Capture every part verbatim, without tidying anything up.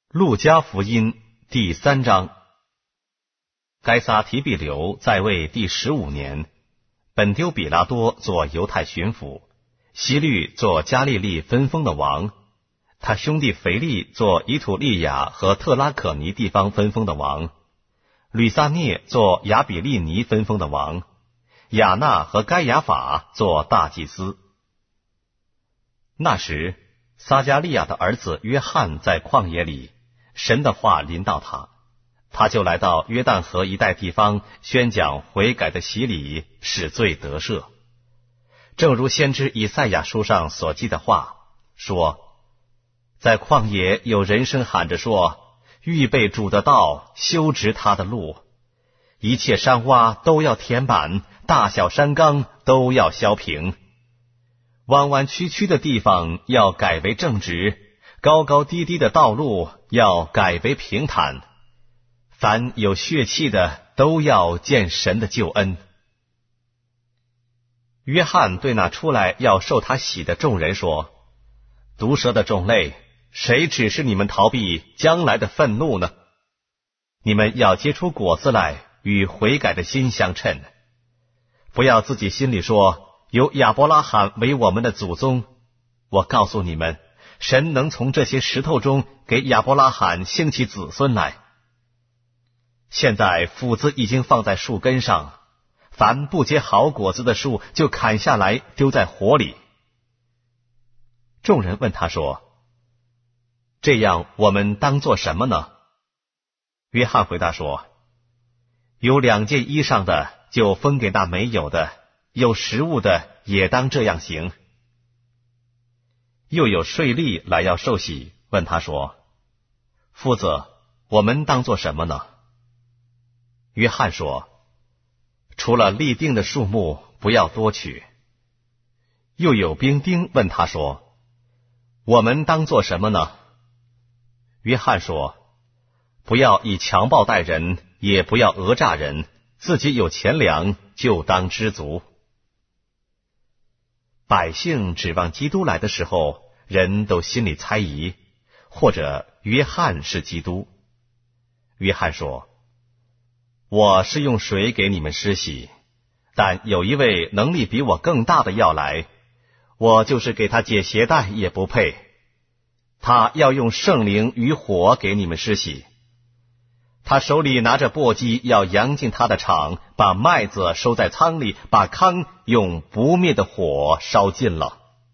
路加福音第三章。该撒提庇留在位第十五年，本丢比拉多做犹太巡抚，希律做加利利分封的王，他兄弟腓力做以土利亚和特拉可尼地方分封的王，吕撒涅做亚比利尼分封的王，亚纳和该亚法做大祭司。那时，撒加利亚的儿子约翰在旷野里，神的话临到他，他就来到约旦河一带地方，宣讲悔改的洗礼，使罪得赦。正如先知以赛亚书上所记的话说，在旷野有人声喊着说，预备主的道，修直他的路，一切山洼都要填满，大小山冈都要削平，弯弯曲曲的地方要改为正直，高高低低的道路要改为平坦，凡有血气的都要见神的救恩。约翰对那出来要受他洗的众人说，毒蛇的种类，谁指示你们逃避将来的愤怒呢？你们要结出果子来，与悔改的心相称。不要自己心里说，有亚伯拉罕为我们的祖宗。我告诉你们，神能从这些石头中给亚伯拉罕兴起子孙来。现在斧子已经放在树根上，凡不结好果子的树就砍下来丢在火里。众人问他说，这样我们当做什么呢？约翰回答说，有两件衣裳的就分给那没有的，有食物的也当这样行。又有税吏来要受洗，问他说，夫子，我们当做什么呢？约翰说，除了立定的数目，不要多取。又有兵丁问他说，我们当做什么呢？约翰说，不要以强暴待人，也不要讹诈人，自己有钱粮就当知足。百姓指望基督来的时候，人都心里猜疑，或者约翰是基督。约翰说，我是用水给你们施洗，但有一位能力比我更大的要来，我就是给他解鞋带也不配。他要用圣灵与火给你们施洗，他手里拿着簸箕，要扬进他的场，把麦子收在仓里，把糠用不灭的火烧尽了。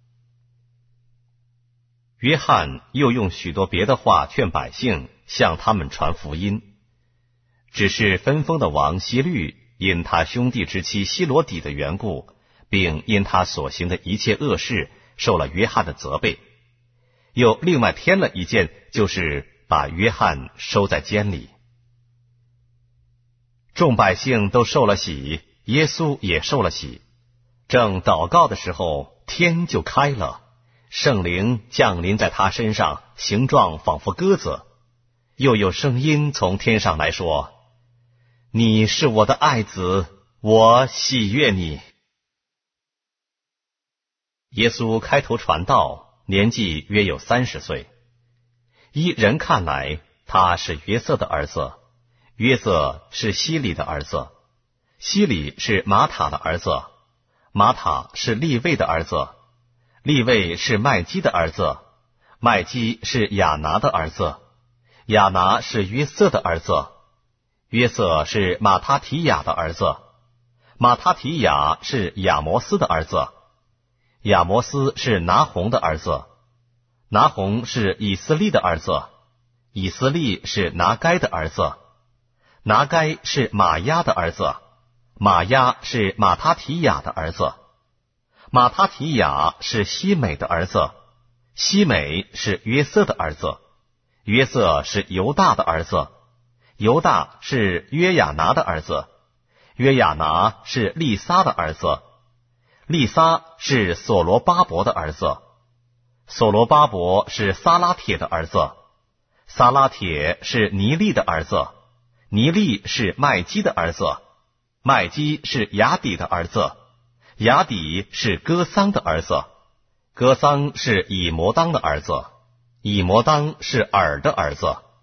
约翰又用许多别的话劝百姓，向他们传福音。只是分封的王希律因他兄弟之妻希罗底的缘故，并因他所行的一切恶事，受了约翰的责备，又另外添了一件，就是把约翰收在监里。众百姓都受了洗，耶稣也受了洗。正祷告的时候，天就开了，圣灵降临在他身上，形状仿佛鸽子。又有声音从天上来说，你是我的爱子，我喜悦你。耶稣开头传道，年纪约有三十岁。依人看来，他是约瑟的儿子，约瑟是希里的儿子，希里是马塔的儿子，马塔是利未的儿子，利未是麦基的儿子，麦基是亚拿的儿子，亚拿是约瑟的儿子，约瑟是马他提亚的儿子，马他提亚是亚摩斯的儿子，亚摩斯是拿红的儿子，拿红是以斯利的儿子，以斯利是拿该的儿子，拿该是马押的儿子，马押是马他提亚的儿子，马他提亚是西美的儿子，西美是约瑟的儿子，约瑟是犹大的儿子，犹大是约亚拿的儿子，约亚拿是利撒的儿子，利撒是所罗巴伯的儿子，所罗巴伯是撒拉铁的儿子，撒拉铁是尼利的儿子，尼利是麦基的儿子，麦基是雅底的儿子，雅底是哥桑的儿子，哥桑是以摩当的儿子，以摩当是尔的儿子，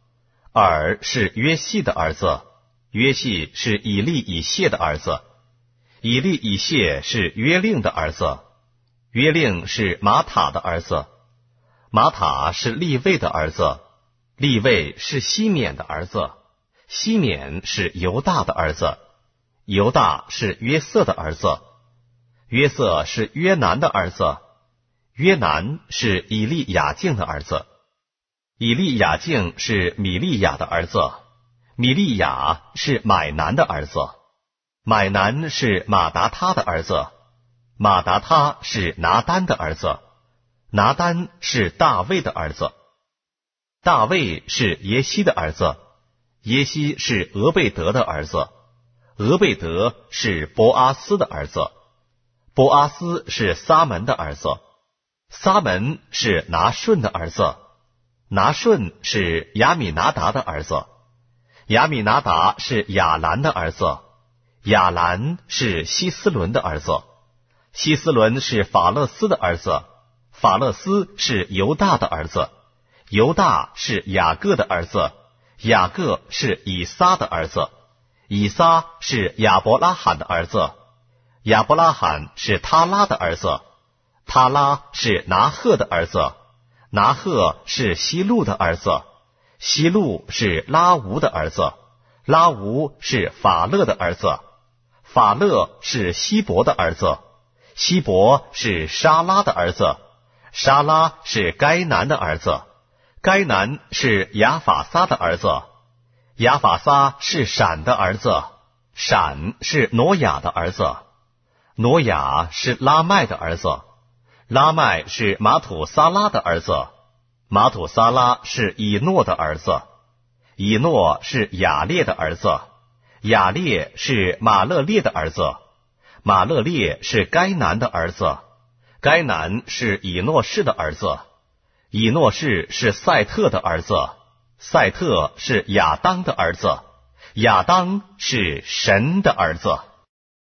尔是约细的儿子，约细是以利以谢的儿子，以利以谢是约令的儿子，约令是马塔的儿子，马塔是利位的儿子，利位是西缅的儿子，西缅是犹大的儿子，犹大是约瑟的儿子，约瑟是约南的儿子，约南是以利亚敬的儿子，以利亚敬是米利亚的儿子，米利亚是买南的儿子，买南是马达他的儿子，马达他是拿单的儿子，拿单是大卫的儿子，大卫是耶西的儿子，耶西是俄贝德的儿子，俄贝德是波阿斯的儿子，波阿斯是撒门的儿子，撒门是拿顺的儿子，拿顺是亚米拿达的儿子，亚米拿达是亚兰的儿子，亚兰是希斯伦的儿子，希斯伦是法勒斯的儿子，法勒斯是犹大的儿子，犹大是雅各的儿子，雅各是以撒的儿子，以撒是亚伯拉罕的儿子，亚伯拉罕是他拉的儿子，他拉是拿鹤的儿子，拿鹤是希路的儿子，希路是拉吾的儿子，拉吾是法勒的儿子，法勒是希伯的儿子，希伯是沙拉的儿子，沙拉是该南的儿子，该南是亚法撒的儿子，亚法撒是闪的儿子，闪是挪亚的儿子，挪亚是拉麦的儿子，拉麦是马土撒拉的儿子，马土撒拉是以诺的儿子，以诺是雅列的儿子，雅列是马勒列的儿子，马勒列是该南的儿子，该南是以诺士的儿子，以诺士是赛特的儿子，赛特是亚当的儿子，亚当是神的儿子。